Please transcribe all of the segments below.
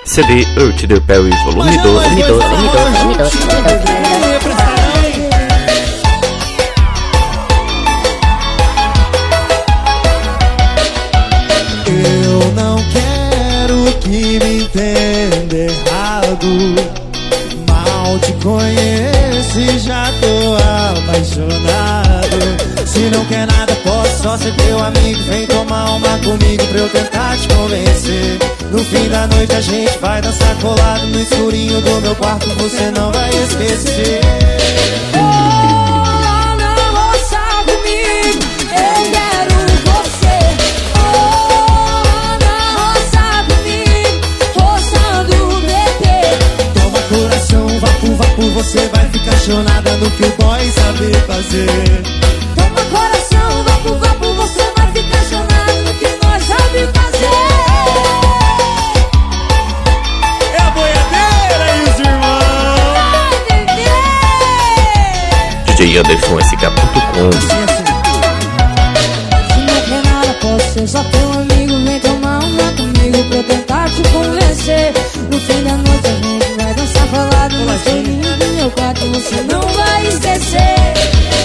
CD Earth the Perry volume 2. Eu não quero que me entenda errado. Mal te conheço e já tô apaixonado. Se não quer nada, posso só ser teu amigo. Vem tomar uma comigo pra eu tentar te convencer. No fim da noite a gente vai dançar colado no escurinho do meu quarto, você não vai esquecer. Você vai ficar apaixonada no que o boy sabe fazer. Toma coração, vapo, vapo, você vai ficar apaixonada no que nós sabe fazer. É a boiadeira e os irmãos. DJ Anderson SK.com. Se não quer nada, posso ser só teu amigo. Vem tomar uma comigo pra eu tentar te convencer. No fim da noite a gente vai dançar falado no escurinho do meu quarto, você não vai esquecer.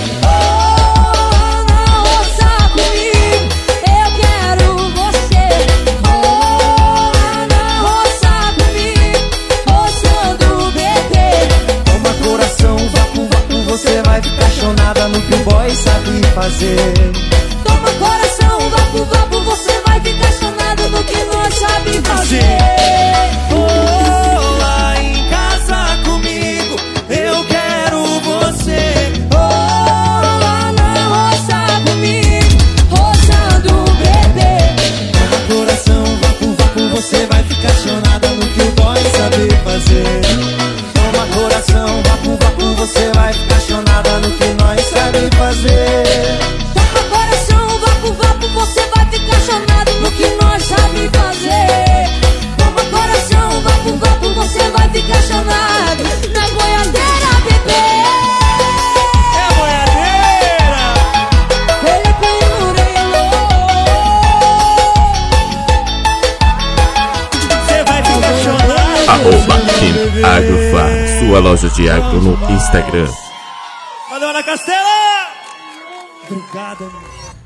Oh, não roça comigo, eu quero você. Oh, não roça comigo, roçando o bebê. Toma coração, vapo, vapo, você vai ficar apaixonada no que o boy sabe fazer. Toma coração, vapo, vapo, você vai ficar apaixonado no que nós sabe fazer. Você vai ficar apaixonada no que o boy sabe fazer. Toma coração, vapo, vapo, você vai ficar apaixonada no que nós sabe fazer. Toma coração, vapo, vapo, você vai ficar apaixonado no que nós sabe fazer. Toma coração, vapo, vapo, você vai ficar apaixonado na boiadeira, bebê. É a boiadeira. Ele põe no orelho. Kim Agrofar, sua loja de agro no Instagram. Valeu, Ana Castela! Obrigada.